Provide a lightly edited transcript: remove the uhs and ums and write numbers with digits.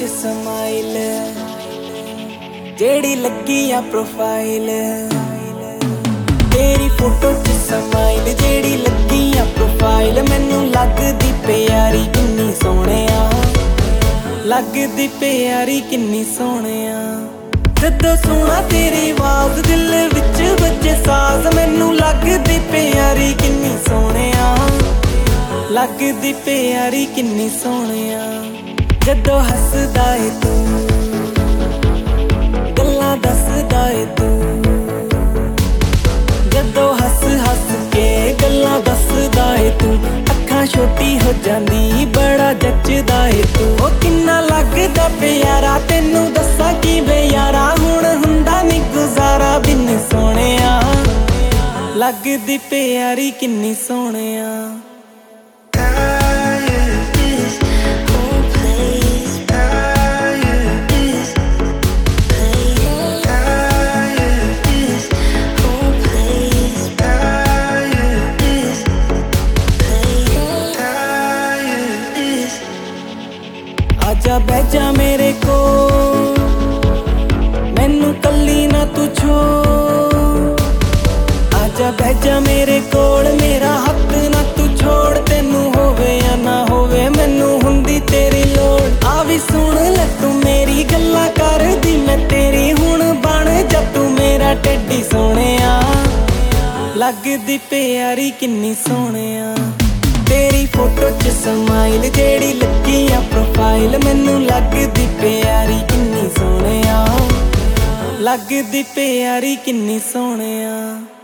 च समाइल जेड़ी लगी आ प्रोफाइल। तेरी फोटो च समाइल जेड़ी लगी आ प्रोफाइल। मैनू लगदी प्यारी किन्नी सोहणिया, लगदी प्यारी किन्नी सोहणिया। जदों सुना तेरी आवाज़ दिल विच बजे साज। मैनू लगदी प्यारी किन्नी सोहणिया, लगदी प्यारी किन्नी सोहणिया। जदों हसदा ए तू गल्लां दसदा ए तू, जदों हस हस के गल्लां दसदा ए तू। अखां छोटी हो जांदी बड़ा जचदा ए तू। ओ किन्ना लगदा प्यारा तैनू दस्सां की वे यारा। हुण हुंदा नी गुजारा बिन सोहणिया, लगदी प्यारी किन्नी सोहणिया। आजा बैजा मेरे को, मैनू कल्ली ना तू छोड़। आजा बैजा मेरे कोल, मेरा हथ ना तू छोड़। तेनू होवे या ना होवे मैनू हुंदी तेरी लोड़। आ भी सुन ले तू मेरी गल्लां करदी मैं तेरी। हुण बन जा तू मेरा टेडी सोहणिया, लगदी प्यारी किन्नी सोहणिया। तेरी फोटो च समाइल जेड़ी लगी आ प्रोफाइल। मैनू लगदी प्यारी किन्नी सोहणिया, लगदी प्यारी किन्नी सोहणिया।